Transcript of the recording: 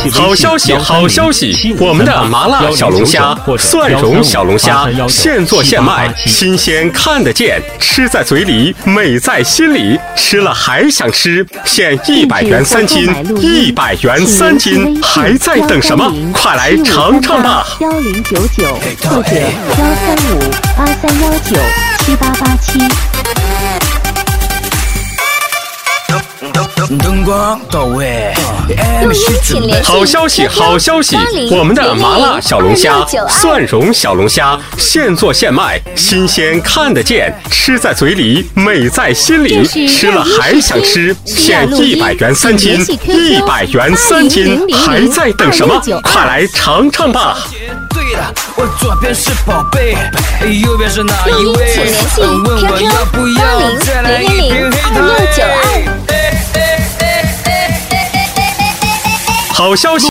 好消息，好消息！我们的麻辣小龙虾、蒜蓉小龙虾现做现卖，新鲜看得见，吃在嘴里美在心里，吃了还想吃。现100元3斤，100元3斤，还在等什么？快来尝尝吧 ！1099或者13583197887。 灯光到位， 好消息，好消息！我们的麻辣小龙虾、蒜蓉小龙虾现做现卖，新鲜看得见，吃在嘴里美在心里，吃了还想吃。现100元3斤，100元3斤，还在等什么？快来尝尝吧！ 对的，我左边是宝贝，右边是哪一位？ 请联系 QQ8000002692。 好消息！